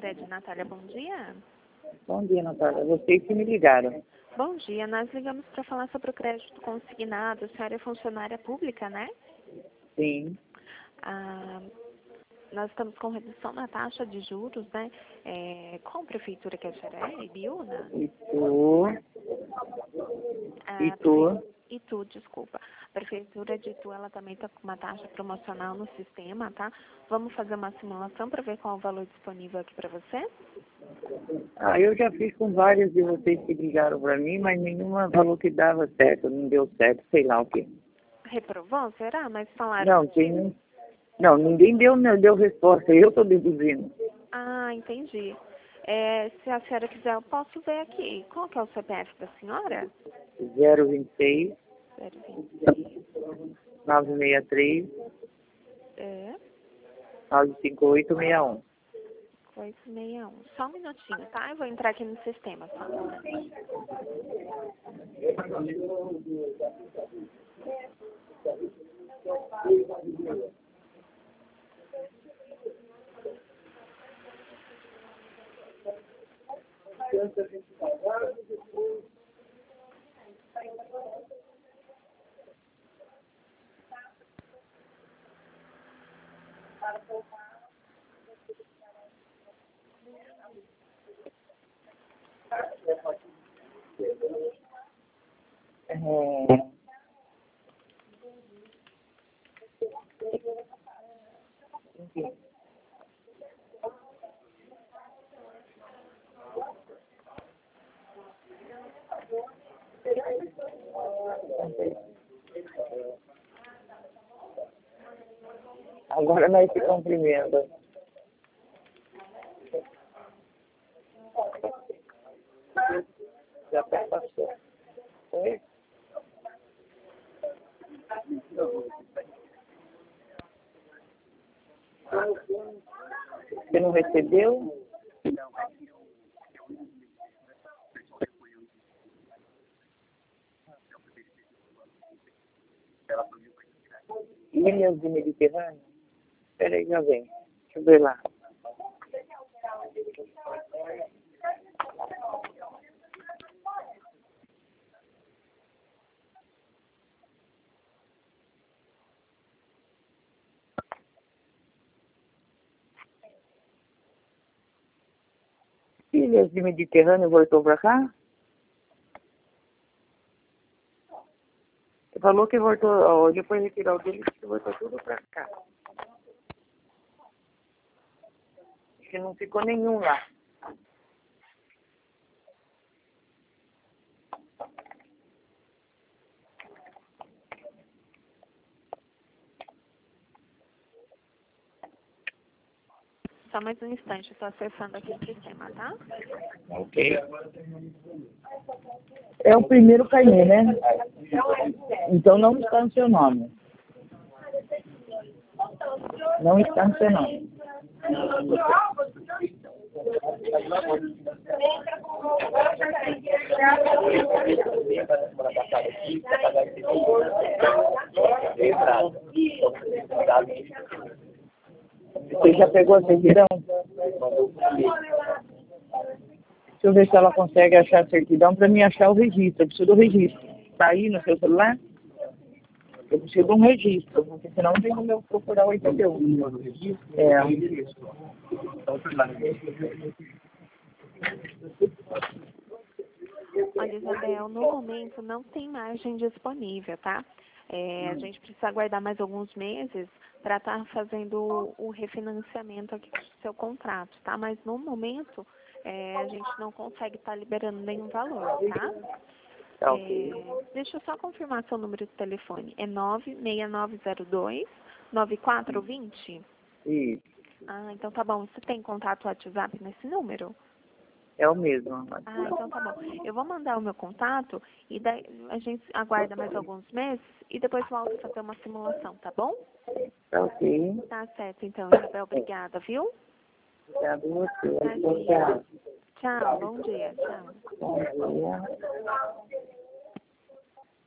Procred, Natália, bom dia. Bom dia, Natália. Vocês que me ligaram. Bom dia, nós ligamos para falar sobre o crédito consignado. A senhora é funcionária pública, né? Sim. Nós estamos com redução na taxa de juros, né? Qual prefeitura que a senhora é? Ibiúna? Itu, desculpa. A prefeitura de Itu, ela também está com uma taxa promocional no sistema, tá? Vamos fazer uma simulação para ver qual é o valor disponível aqui para você? Eu já fiz com vários de vocês que ligaram para mim, mas nenhuma falou que dava certo, não deu certo, sei lá o quê. Reprovou, será? Mas falaram... Não, ninguém deu resposta, eu estou deduzindo. Ah, entendi. Se a senhora quiser, eu posso ver aqui. Qual que é o CPF da senhora? 026 963 95861. 261. Só um minutinho, tá? Eu vou entrar aqui no sistema, só um minutinho. Agora nós se cumprimentamos. Já até passou. Oi? Você não recebeu? Ilhas do Mediterrâneo? Espera aí, já vem. Deixa eu ver lá. Ilhas do Mediterrâneo voltou para cá? Você falou que voltou, depois de retirar o dele, que voltou tudo para cá. Que não ficou nenhum lá. Só mais um instante, estou acessando aqui o sistema, tá? Ok. É o primeiro carnê, né? Então não está no seu nome. Não está no seu nome. Você já pegou a certidão? Deixa eu ver se ela consegue achar a certidão para me achar o registro. Eu preciso do registro. Está aí no seu celular? Eu preciso de um registro, porque senão não tem como eu procurar o 81. Olha, Isabel, no momento não tem margem disponível, tá? A gente precisa aguardar mais alguns meses para estar fazendo o refinanciamento aqui do seu contrato, tá? Mas no momento a gente não consegue estar liberando nenhum valor, tá? Deixa eu só confirmar seu número de telefone. É 96902-9420? Isso. Ah, então tá bom. Você tem contato WhatsApp nesse número? É o mesmo. Ah, então tá bom. Eu vou mandar o meu contato e daí a gente aguarda mais alguns meses e depois volta a fazer uma simulação, tá bom? Tá ok. Tá certo, então, Isabel. Obrigada, viu? Obrigado a você. Tchau, bom dia. Tchau. Bom dia.